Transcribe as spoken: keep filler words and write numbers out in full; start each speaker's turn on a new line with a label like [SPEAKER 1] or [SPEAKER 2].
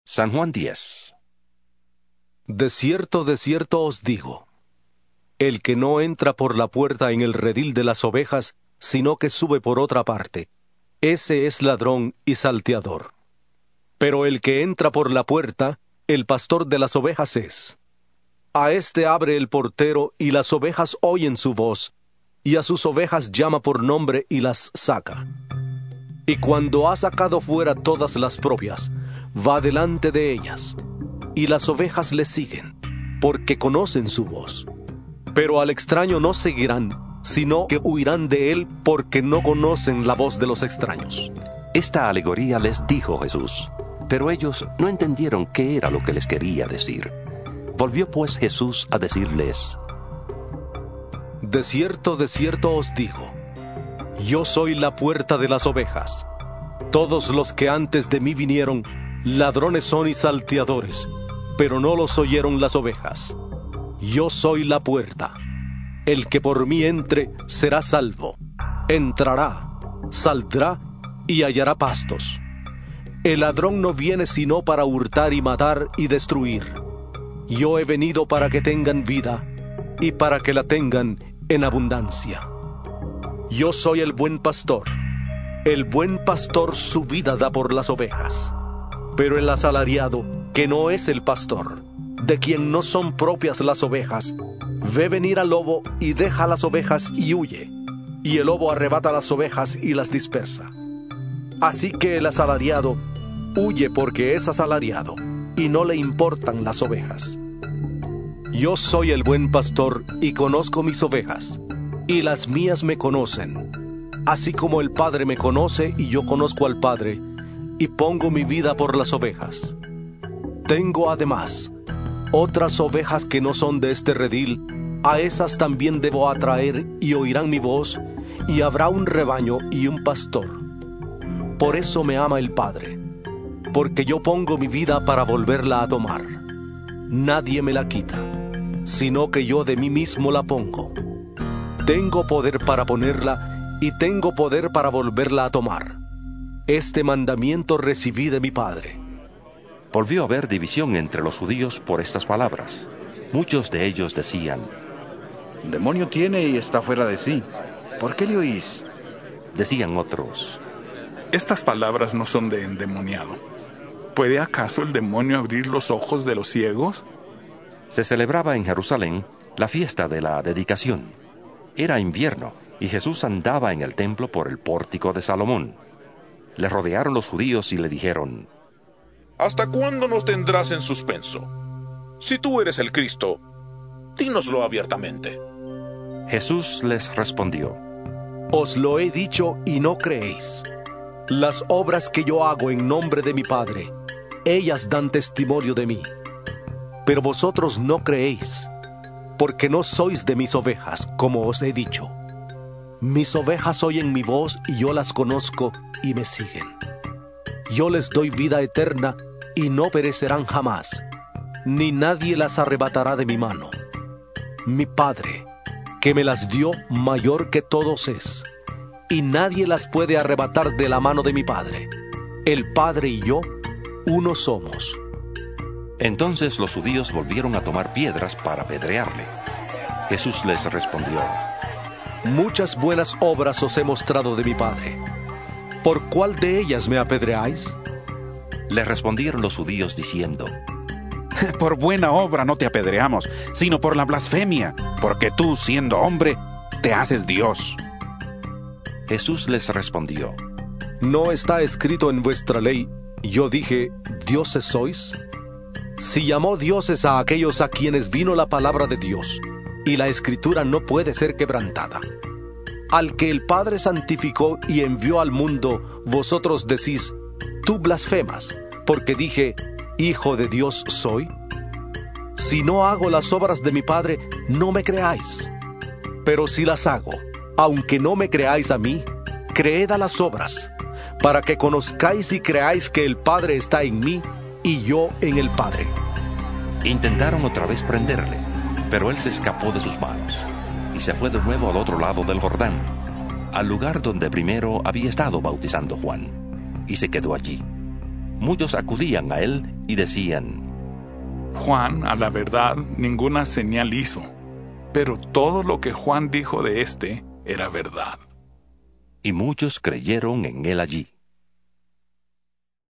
[SPEAKER 1] San Juan diez.
[SPEAKER 2] De cierto, de cierto os digo, el que no entra por la puerta en el redil de las ovejas, sino que sube por otra parte, ese es ladrón y salteador. Pero el que entra por la puerta, el pastor de las ovejas es. A éste abre el portero, y las ovejas oyen su voz, y a sus ovejas llama por nombre y las saca. Y cuando ha sacado fuera todas las propias, va delante de ellas, y las ovejas le siguen, porque conocen su voz. Pero al extraño no seguirán, sino que huirán de él, porque no conocen la voz de los extraños.
[SPEAKER 1] Esta alegoría les dijo Jesús, pero ellos no entendieron qué era lo que les quería decir. Volvió pues Jesús a decirles:
[SPEAKER 2] De cierto, de cierto os digo, yo soy la puerta de las ovejas. Todos los que antes de mí vinieron, ladrones son y salteadores, pero no los oyeron las ovejas. Yo soy la puerta. El que por mí entre será salvo. Entrará, saldrá y hallará pastos. El ladrón no viene sino para hurtar y matar y destruir. Yo he venido para que tengan vida y para que la tengan en abundancia. Yo soy el buen pastor. El buen pastor su vida da por las ovejas. Pero el asalariado, que no es el pastor, de quien no son propias las ovejas, ve venir al lobo y deja las ovejas y huye, y el lobo arrebata las ovejas y las dispersa. Así que el asalariado huye porque es asalariado, y no le importan las ovejas. Yo soy el buen pastor y conozco mis ovejas, y las mías me conocen, así como el Padre me conoce y yo conozco al Padre, y pongo mi vida por las ovejas. Tengo además otras ovejas que no son de este redil, a esas también debo atraer y oirán mi voz, y habrá un rebaño y un pastor. Por eso me ama el Padre, porque yo pongo mi vida para volverla a tomar. Nadie me la quita, sino que yo de mí mismo la pongo. Tengo poder para ponerla y tengo poder para volverla a tomar. Este mandamiento recibí de mi Padre.
[SPEAKER 1] Volvió a haber división entre los judíos por estas palabras. Muchos de ellos decían:
[SPEAKER 3] Demonio tiene y está fuera de sí. ¿Por qué le oís?
[SPEAKER 1] Decían otros:
[SPEAKER 4] Estas palabras no son de endemoniado. ¿Puede acaso el demonio abrir los ojos de los ciegos?
[SPEAKER 1] Se celebraba en Jerusalén la fiesta de la dedicación. Era invierno y Jesús andaba en el templo por el pórtico de Salomón. Le rodearon los judíos y le dijeron:
[SPEAKER 5] ¿Hasta cuándo nos tendrás en suspenso? Si tú eres el Cristo, dínoslo abiertamente.
[SPEAKER 1] Jesús les respondió:
[SPEAKER 2] Os lo he dicho y no creéis. Las obras que yo hago en nombre de mi Padre, ellas dan testimonio de mí. Pero vosotros no creéis, porque no sois de mis ovejas, como os he dicho. Mis ovejas oyen mi voz y yo las conozco y me siguen. Yo les doy vida eterna y no perecerán jamás, ni nadie las arrebatará de mi mano. Mi Padre, que me las dio, mayor que todos es, y nadie las puede arrebatar de la mano de mi Padre. El Padre y yo, uno somos.
[SPEAKER 1] Entonces los judíos volvieron a tomar piedras para apedrearle. Jesús les respondió:
[SPEAKER 2] Muchas buenas obras os he mostrado de mi Padre. ¿Por cuál de ellas me apedreáis?
[SPEAKER 1] Le respondieron los judíos diciendo:
[SPEAKER 3] Por buena obra no te apedreamos, sino por la blasfemia, porque tú, siendo hombre, te haces Dios.
[SPEAKER 1] Jesús les respondió:
[SPEAKER 2] ¿No está escrito en vuestra ley, yo dije, dioses sois? Si llamó dioses a aquellos a quienes vino la palabra de Dios, y la Escritura no puede ser quebrantada. Al que el Padre santificó y envió al mundo, vosotros decís, tú blasfemas, porque dije, Hijo de Dios soy. Si no hago las obras de mi Padre, no me creáis. Pero si las hago, aunque no me creáis a mí, creed a las obras, para que conozcáis y creáis que el Padre está en mí y yo en el Padre.
[SPEAKER 1] Intentaron otra vez prenderle, pero él se escapó de sus manos y se fue de nuevo al otro lado del Jordán, al lugar donde primero había estado bautizando Juan, y se quedó allí. Muchos acudían a él y decían:
[SPEAKER 4] Juan, a la verdad, ninguna señal hizo, pero todo lo que Juan dijo de éste era verdad.
[SPEAKER 1] Y muchos creyeron en él allí.